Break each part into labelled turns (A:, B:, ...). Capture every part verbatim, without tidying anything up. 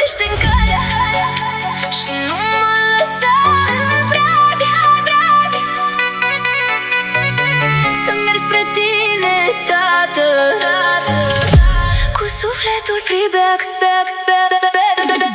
A: păzește în calea și nu mă lăsa în prag, prag. Să merg spre tine, tată, cu sufletul pribeag, beag, beag, beag, beag.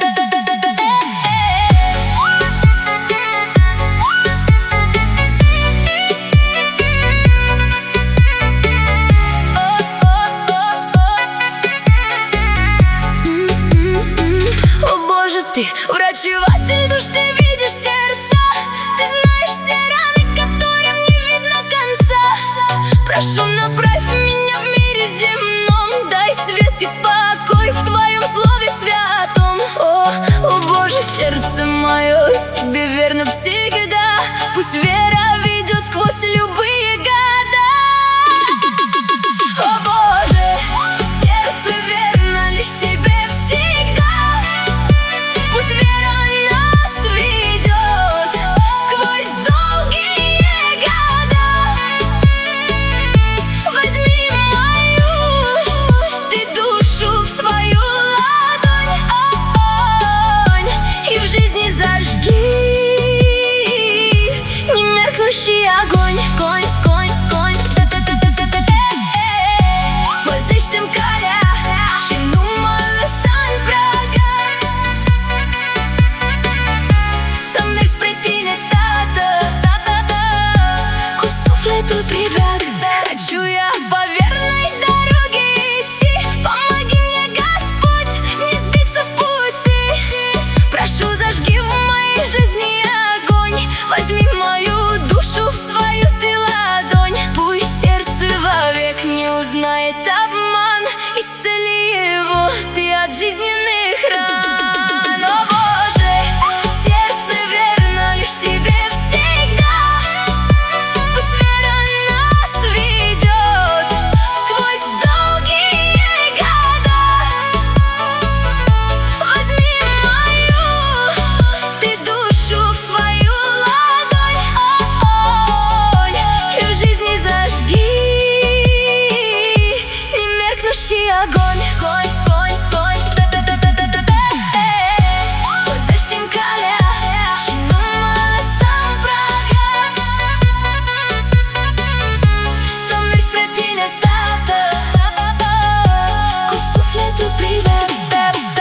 A: Ты врачеватель душ, ты видишь сердца, ты знаешь все раны, которым не видно конца. Прошу, направь меня в мире земном, дай свет и покой в твоем слове святом. О, о Боже, сердце мое тебе верно всегда, пусть вера ведет сквозь любые года. О Боже, сердце верно лишь тебе. Огонь, конь, конь, конь, păzește-mi calea și nu mă lăsa în prag. Să merg spre tine, tată, tată, cu sufletul pribeag. Хочу я по верной дороге идти, помоги мне, Господь, не сбиться в пути. Прошу, зажги в моей жизни огонь, возьми мою душу в свою ты ладонь. Пусть сердце вовек не узнает обман, исцели его ты от жизненных ран. О Боже, сердце верно лишь тебе всегда, пусть вера нас ведет сквозь долгие года. Возьми мою ты душу в свою огонь, конь, конь, конь, păzește-mi calea și nu mă lăsa în prag. Să merg spre tine, tată, cu sufletul pribeag.